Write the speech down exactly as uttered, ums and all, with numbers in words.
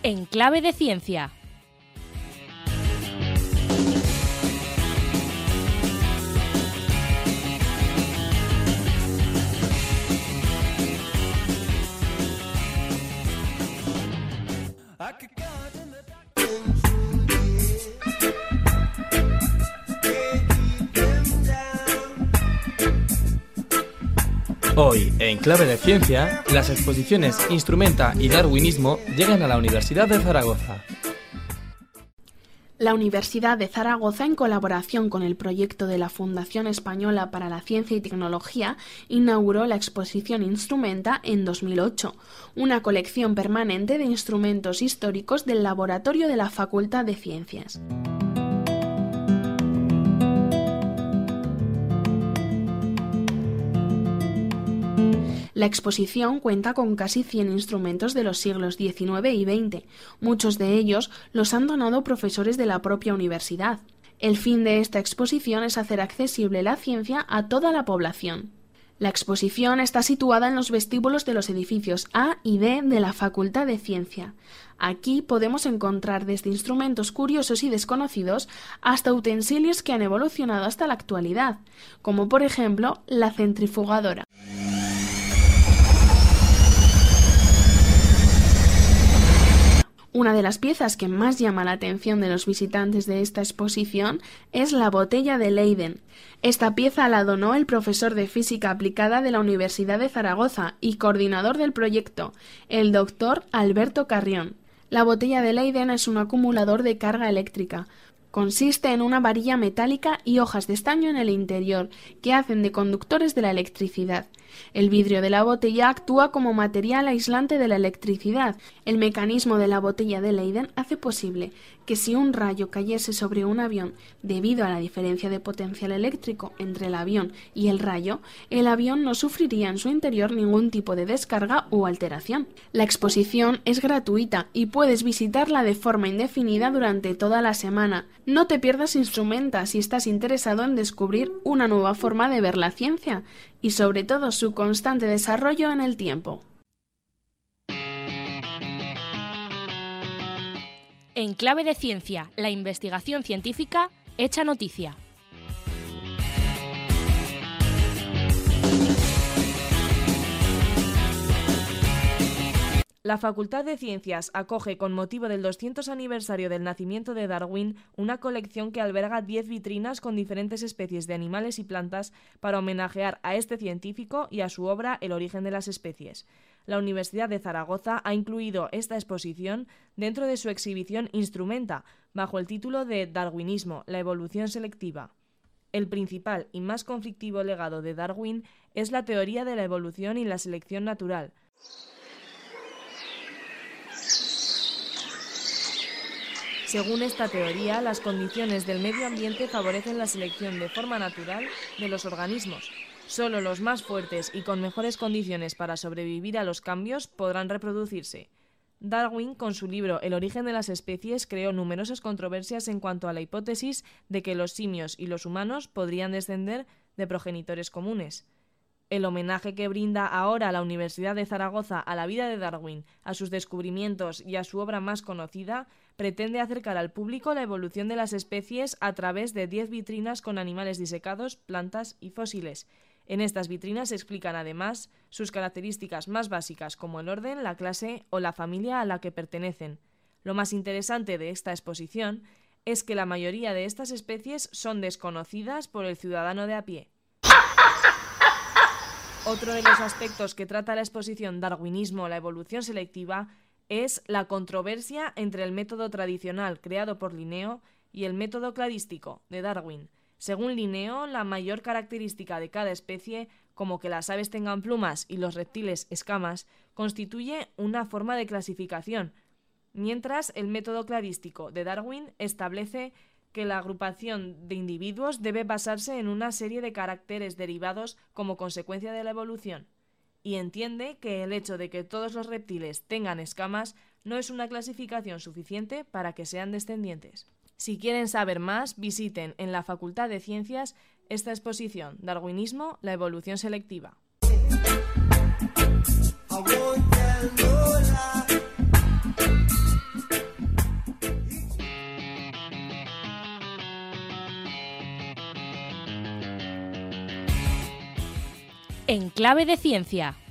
En Clave de Ciencia. Hoy, en Clave de Ciencia, las exposiciones Instrumenta y Darwinismo llegan a la Universidad de Zaragoza. La Universidad de Zaragoza, en colaboración con el proyecto de la Fundación Española para la Ciencia y Tecnología, inauguró la exposición Instrumenta en dos mil ocho, una colección permanente de instrumentos históricos del laboratorio de la Facultad de Ciencias. La exposición cuenta con casi cien instrumentos de los siglos diecinueve y veinte. Muchos de ellos los han donado profesores de la propia universidad. El fin de esta exposición es hacer accesible la ciencia a toda la población. La exposición está situada en los vestíbulos de los edificios A y D de la Facultad de Ciencia. Aquí podemos encontrar desde instrumentos curiosos y desconocidos hasta utensilios que han evolucionado hasta la actualidad, como por ejemplo la centrifugadora. Una de las piezas que más llama la atención de los visitantes de esta exposición es la botella de Leyden. Esta pieza la donó el profesor de Física Aplicada de la Universidad de Zaragoza y coordinador del proyecto, el doctor Alberto Carrión. La botella de Leyden es un acumulador de carga eléctrica. Consiste en una varilla metálica y hojas de estaño en el interior, que hacen de conductores de la electricidad. El vidrio de la botella actúa como material aislante de la electricidad. El mecanismo de la botella de Leyden hace posible que si un rayo cayese sobre un avión debido a la diferencia de potencial eléctrico entre el avión y el rayo, el avión no sufriría en su interior ningún tipo de descarga o alteración. La exposición es gratuita y puedes visitarla de forma indefinida durante toda la semana. No te pierdas Instrumenta si estás interesado en descubrir una nueva forma de ver la ciencia y sobre todo su constante desarrollo en el tiempo. En Clave de Ciencia, la investigación científica hecha noticia. La Facultad de Ciencias acoge, con motivo del doscientos aniversario del nacimiento de Darwin, una colección que alberga diez vitrinas con diferentes especies de animales y plantas para homenajear a este científico y a su obra El origen de las especies. La Universidad de Zaragoza ha incluido esta exposición dentro de su exhibición Instrumenta, bajo el título de Darwinismo, la evolución selectiva. El principal y más conflictivo legado de Darwin es la teoría de la evolución y la selección natural. Según esta teoría, las condiciones del medio ambiente favorecen la selección de forma natural de los organismos. Solo los más fuertes y con mejores condiciones para sobrevivir a los cambios podrán reproducirse. Darwin, con su libro El origen de las especies, creó numerosas controversias en cuanto a la hipótesis de que los simios y los humanos podrían descender de progenitores comunes. El homenaje que brinda ahora la Universidad de Zaragoza a la vida de Darwin, a sus descubrimientos y a su obra más conocida, pretende acercar al público la evolución de las especies a través de diez vitrinas con animales disecados, plantas y fósiles. En estas vitrinas se explican además sus características más básicas, como el orden, la clase o la familia a la que pertenecen. Lo más interesante de esta exposición es que la mayoría de estas especies son desconocidas por el ciudadano de a pie. Otro de los aspectos que trata la exposición Darwinismo, la evolución selectiva, es la controversia entre el método tradicional creado por Linneo y el método cladístico de Darwin. Según Linneo, la mayor característica de cada especie, como que las aves tengan plumas y los reptiles escamas, constituye una forma de clasificación, mientras el método cladístico de Darwin establece que la agrupación de individuos debe basarse en una serie de caracteres derivados como consecuencia de la evolución, y entiende que el hecho de que todos los reptiles tengan escamas no es una clasificación suficiente para que sean descendientes. Si quieren saber más, visiten en la Facultad de Ciencias esta exposición Darwinismo, la evolución selectiva. En Clave de Ciencia.